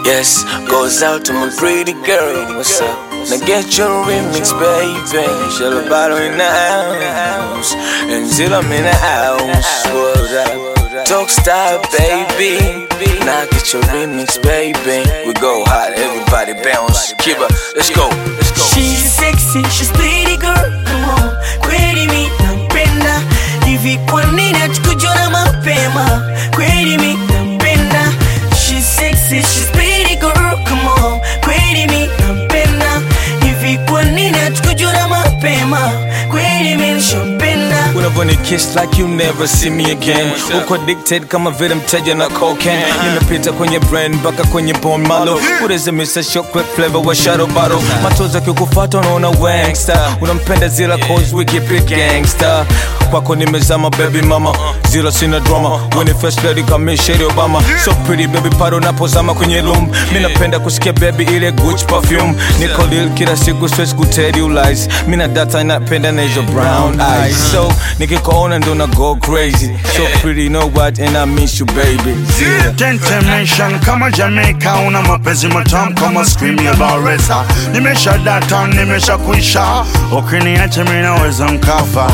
Yes, goes out to my pretty girl. What's up? Now get your remix, baby. Shell a bottle in the house, and Zilla in the house. What up? Talk style, baby. Now get your remix, baby. We go hot, everybody bounce. Keep up, let's go. She's sexy, she's pretty girl. Come on, kweli mi nampenda. Hivi kwa nini hatukujua mapema? Kweli mi nampenda. She's sexy, she's pretty girl. Come on, kweli mi nampenda. Hivi kwa nini hatukujua mapema? Kweli mi nishampenda. Unavoni kiss like you never see me again. Uko addicted kama vile mteja na cocaine. Nimepita kwenye brain mpaka kwenye bone marrow. Ureze Mr. Chocolate flavor wa shadow bottle. Matoza kikufata unaona wangsta. Unampenda Zilla cause we keep it gangsta. Kwako nimezama baby mama, Zilla sina drama. When it first lady kama Michelle Obama. So pretty baby paro napozama kwenye room. Mina penda kusikia baby ile Gucci perfume. Niko lil kila siku stress kutell you lies. Mina data inapenda na hizo brown eyes. So nikikuona ndo na go crazy. So pretty you know what and I miss you baby Zilla. Tentation kama Jamaica, una mapenzi matamu kama scream ya Baresa. Nimesha data, nimesha kuisha, ukiniacha mimi naweza mkafa.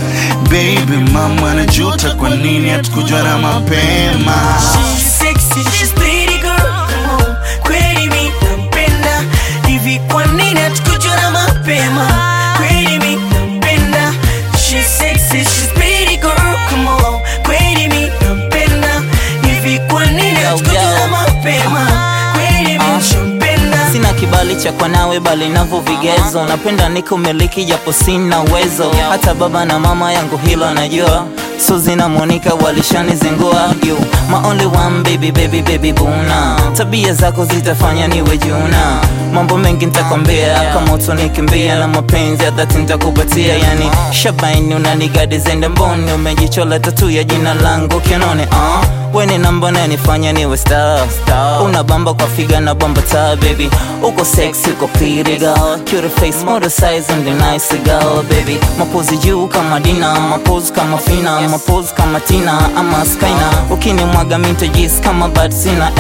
Baby mama najuta kwa nini hatukujua mapema. She's sexy, she's pretty girl. Come on, kweli mi nampenda. Hivi kwa nini hatukujua mapema? Kweli mi nampenda. She's sexy, she's pretty girl. Come on, kweli mi nampenda. Hivi kwa nini hatukujua mapema? Kweli mi nishampenda. Sina kibali cha kwa nawe bali navyo vigezo. Napenda niko miliki japo sina uwezo. Hata baba na mama yangu hilo anajua. Suzy na Monica walishanizingua. You my only one baby baby baby buna. Tabia zako zitafanya niwe juna. Mambo mengi nitakwambia kama utonikimbia. Na mapenzi ya dhati nitakupatia. Yani shabaini unanigadi zende mboni. Umejichola tatu ya jina langu kinone. Weni namba na nifanya niwe star. Unabamba kwa figa na bamba taa baby. Uko sexy, uko pretty girl. Cute face, model size and the nice girl baby. Mapozi juu kama Dina, mapozi kama Fina, mapozi kama Tina ama Skyna. Ukini mwaga mintajis kama bad sina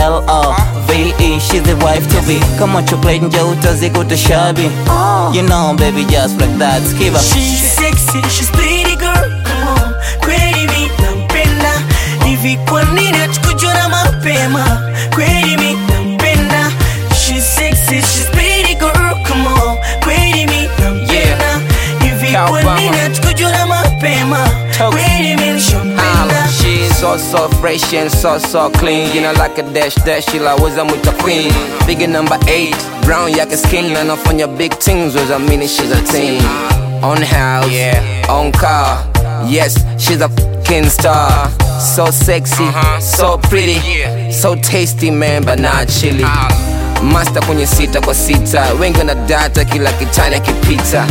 L-O-V-E. She's the wife to be. Kama chocolate nja utaziko tashabi. You know baby just like that. Skiva. She's sexy, she's pretty girl. Come on, kweli mi nampenda. Hivi kwa nini hatukujua mapema? Kweli mi nampenda. She's sexy, she's pretty girl. Come on, kweli mi nampenda. Hivi kwa nini hatukujua mapema? Kweli mi nishampenda. She's so fresh and so clean. You know like a dash she like was a muta queen. Big number 8, brown yake skin. And off on your big things was a mini she's a teen. On house, on car. Yes, she's a fucking star. So sexy, so pretty, so tasty man, but not chili. Master kwenye sita kwa sita, wengi na data kila kitani kipita.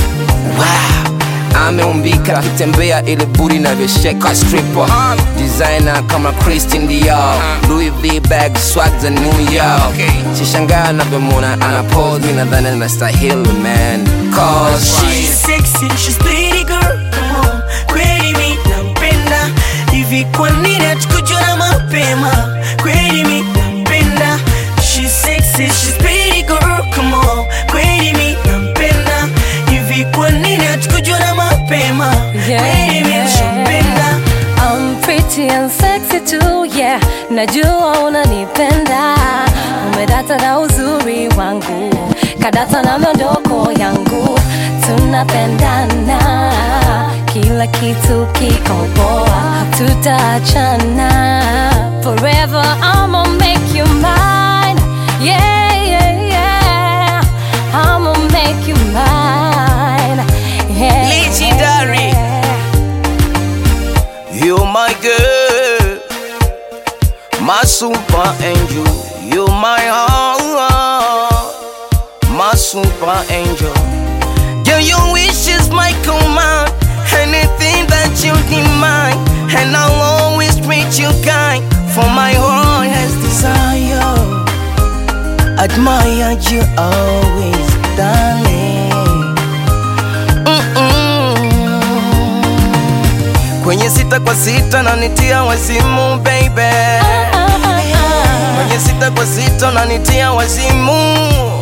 Wow, ameumbika kitembea ile booty na visheka stripper. Designer kama Christian Dior, Louis V bag swag za New York. Shishangaa na bemuna ana pose, mina dhana na stahili man. Cause she's sexy, she's pretty girl. Come on, kweli mi nampenda. Hivi kwa nini hatukujua mapema? Kweli mi nampenda. She's sexy, she's pretty girl. Come on, kweli mi nampenda. Hivi kwa nini hatukujua mapema? Kweli mi nishampenda. I'm pretty and sexy too, yeah. Najua unanipenda. Umedata na uzuri wangu, kadata na miondoko yangu. Tunapendana, kila kitu kiko poa. Tutaachana forever, I'ma make you mine. Yeah, yeah, yeah, I'ma make you mine. Yeah, Legendary. You're my girl, my super angel. You're my heart, my super angel. Girl, your wishes my command. Anything that you demand, and I'll always treat you kind. For my heart has desire, admire you always, darling. Kwenye sita kwa sita na nitia wazimu baby. kwenye sita kwa sita unanitia wazimu.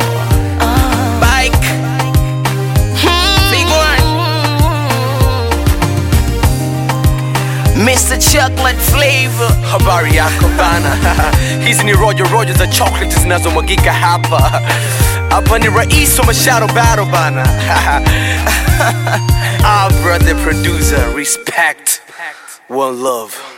Bike Big one Mr. Chocolate Flavor. Habari yako bana. Hizi ni Roger za chocolate zinazomwagika hapa. Hapa ni rais wa Mashado Battle bana. Our brother producer, respect, one love.